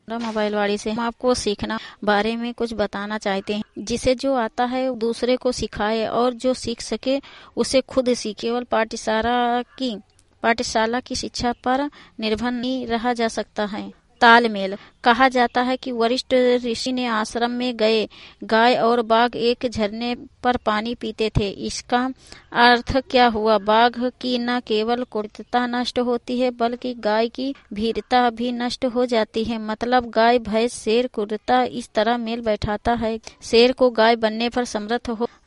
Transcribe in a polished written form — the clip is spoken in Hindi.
मोबाइल वाली से हम आपको सीखना बारे में कुछ बताना चाहते हैं, जिसे जो आता है दूसरे को सिखाए और जो सीख सके उसे खुद सीखे। केवल पाठशाला की शिक्षा पर निर्भर नहीं रहा जा सकता है। तालमेल। कहा जाता है कि वरिष्ठ ऋषि ने आश्रम में गए गाय और बाघ एक झरने पर पानी पीते थे। इसका अर्थ क्या हुआ? बाघ की न केवल क्रूरता नष्ट होती है बल्कि गाय की भीरता भी नष्ट हो जाती है। मतलब गाय भैंस शेर क्रूरता इस तरह मेल बैठाता है शेर को गाय बनने पर समर्थ हो